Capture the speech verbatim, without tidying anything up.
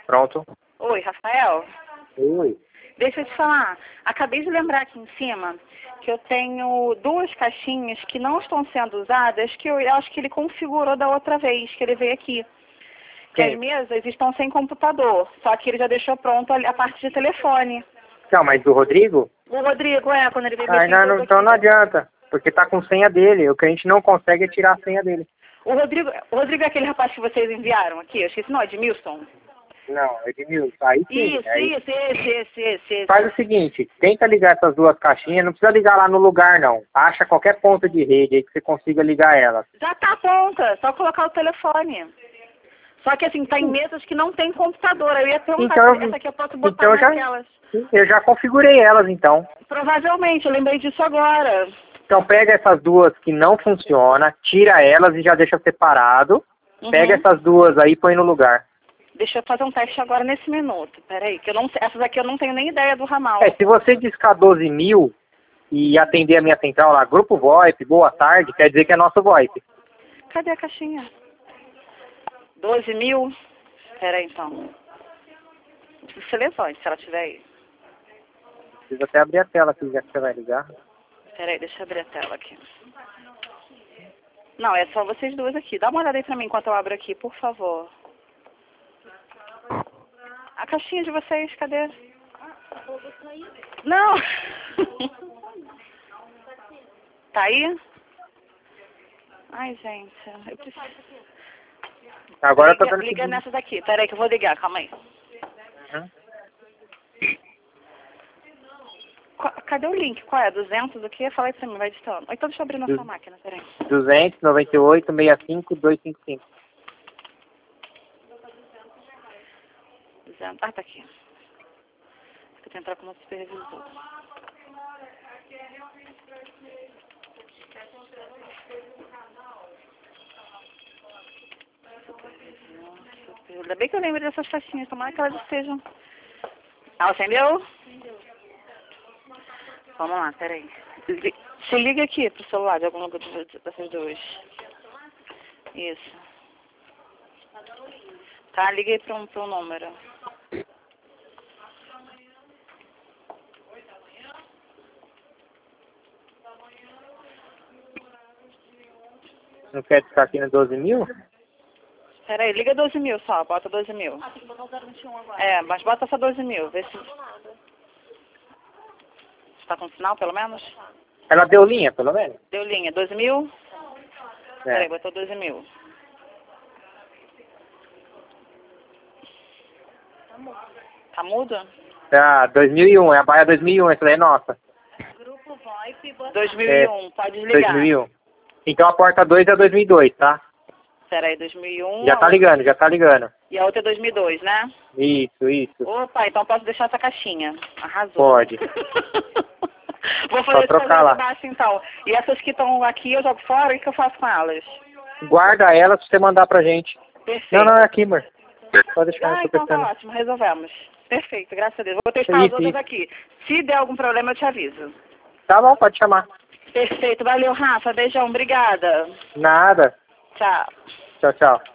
Pronto. Oi, Rafael? Oi. Deixa eu te falar. Acabei de lembrar aqui em cima que eu tenho duas caixinhas que não estão sendo usadas, que eu acho que ele configurou da outra vez que ele veio aqui. Que Sim. as mesas estão sem computador, só que ele já deixou pronto a parte de telefone. Não, mas do Rodrigo? O Rodrigo, é, quando ele veio Ah, mexer em não, tudo não, então aqui. não adianta, porque tá com senha dele. O que a gente não consegue é tirar a senha dele. O Rodrigo, o Rodrigo é aquele rapaz que vocês enviaram aqui, eu esqueci, não, Edmilson. Não, Edmilson, aí sim. Isso, Aí isso, esse, esse, esse, esse. faz o seguinte, tenta ligar essas duas caixinhas, não precisa ligar lá no lugar não. Acha qualquer ponto de rede aí que você consiga ligar elas. Já tá pronta, só colocar o telefone. Só que assim, tá em mesas que não tem computador. Eu ia perguntar Então, se essa aqui eu posso botar então eu já, naquelas. eu já configurei elas então. Provavelmente, eu lembrei disso agora. Então pega essas duas que não funcionam, tira elas e já deixa separado. Uhum. Pega essas duas aí e põe no lugar. Deixa eu fazer um teste agora nesse minuto. Peraí, que eu não sei. Essas aqui eu não tenho nem ideia do ramal. É, se você discar doze mil e atender a minha central lá, Grupo VoIP, boa tarde, quer dizer que é nosso VoIP. Cadê a caixinha? doze mil? Peraí, então. Você levante, se ela tiver aí. Precisa até abrir a tela aqui, já que você vai ligar. Peraí, deixa eu abrir a tela aqui. Não, é só vocês duas aqui. Dá uma olhada aí pra mim enquanto eu abro aqui, por favor. A caixinha de vocês, cadê? Não! Tá aí? Ai, gente, eu preciso... Agora eu tô liga, vendo liga que... nessa daqui. Peraí que eu vou ligar, calma aí. Uhum. Qu- Cadê o link? Qual é? duzentos o quê? Fala aí pra mim, vai editando. Então deixa eu abrir nossa Du- máquina, peraí. duzentos, noventa e oito, sessenta e cinco, duzentos e cinquenta e cinco. duzentos. Ah, tá aqui. Vou tentar entrar como supervisor. Supervisor, super- Ainda bem que eu lembro dessas caixinhas, tomara que elas estejam... Ah, acendeu? Vamos lá, peraí. Li- Se liga aqui pro celular de alguma dessas duas. Isso. Tá, liga aí pra um, pra um número. Não quer ficar aqui no doze mil? Peraí, liga doze mil só, bota doze mil. Ah, tem que botar o zero vinte e um agora. É, mas bota só doze mil, vê se... Tá com sinal, pelo menos? Ela deu linha, pelo menos? Deu linha, doze mil? É. Peraí, botou doze mil. Tá mudo? Ah, dois mil e um, é a baia dois mil e um, essa daí é nossa. Grupo VoIP, dois mil e um, pode dois desligar. mil e um. Então a porta dois é dois mil e dois, tá? Peraí, dois mil e um... Já tá ligando, já tá ligando. E a outra é dois mil e dois, né? Isso, isso. Opa, então posso deixar essa caixinha. Arrasou. Pode. Vou fazer Só trocar lá. de baixo então. E essas que estão aqui eu jogo fora, o que eu faço com elas? Guarda elas pra você mandar pra gente. Perfeito. Não, não, é aqui, amor. Pode deixar, Ah, eu tô então tá pensando. ótimo, resolvemos. Perfeito, graças a Deus. Vou testar Isso, as outras isso. aqui. Se der algum problema, eu te aviso. Tá bom, pode chamar. Perfeito, valeu, Rafa. Beijão, obrigada. Nada. Tchau. Tchau, tchau.